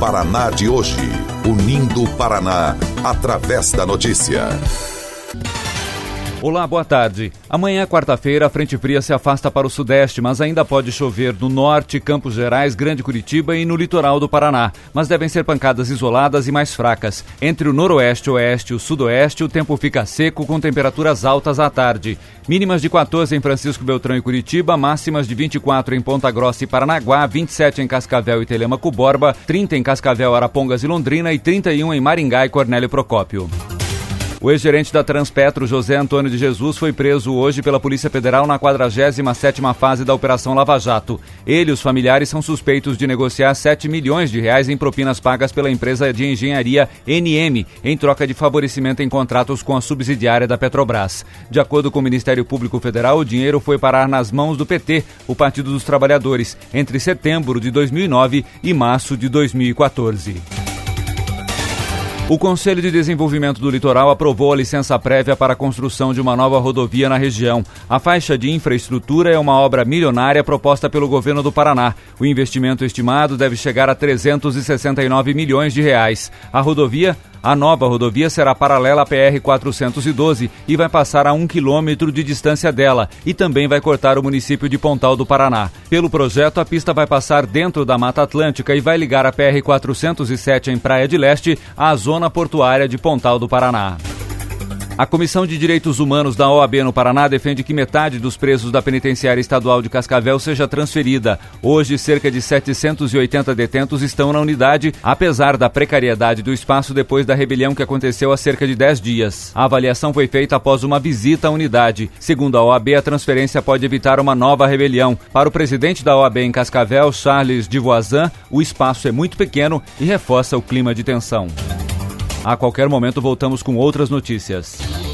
Paraná de hoje. Unindo o Paraná através da notícia. Olá, boa tarde. Amanhã, quarta-feira, a frente fria se afasta para o sudeste, mas ainda pode chover no norte, Campos Gerais, Grande Curitiba e no litoral do Paraná. Mas devem ser pancadas isoladas e mais fracas. Entre o noroeste, oeste e o sudoeste, o tempo fica seco com temperaturas altas à tarde. Mínimas de 14 em Francisco Beltrão e Curitiba, máximas de 24 em Ponta Grossa e Paranaguá, 27 em Cascavel e Telêmaco Borba, 30 em Cascavel, Arapongas e Londrina e 31 em Maringá e Cornélio Procópio. O ex-gerente da Transpetro, José Antônio de Jesus, foi preso hoje pela Polícia Federal na 47ª fase da Operação Lava Jato. Ele e os familiares são suspeitos de negociar 7 milhões de reais em propinas pagas pela empresa de engenharia NM, em troca de favorecimento em contratos com a subsidiária da Petrobras. De acordo com o Ministério Público Federal, o dinheiro foi parar nas mãos do PT, o Partido dos Trabalhadores, entre setembro de 2009 e março de 2014. O Conselho de Desenvolvimento do Litoral aprovou a licença prévia para a construção de uma nova rodovia na região. A faixa de infraestrutura é uma obra milionária proposta pelo governo do Paraná. O investimento estimado deve chegar a 369 milhões de reais. A nova rodovia será paralela à PR-412 e vai passar a 1 quilômetro de distância dela e também vai cortar o município de Pontal do Paraná. Pelo projeto, a pista vai passar dentro da Mata Atlântica e vai ligar a PR-407 em Praia de Leste à zona portuária de Pontal do Paraná. A Comissão de Direitos Humanos da OAB no Paraná defende que metade dos presos da Penitenciária Estadual de Cascavel seja transferida. Hoje, cerca de 780 detentos estão na unidade, apesar da precariedade do espaço depois da rebelião que aconteceu há cerca de 10 dias. A avaliação foi feita após uma visita à unidade. Segundo a OAB, a transferência pode evitar uma nova rebelião. Para o presidente da OAB em Cascavel, Charles de Voisin, o espaço é muito pequeno e reforça o clima de tensão. A qualquer momento voltamos com outras notícias.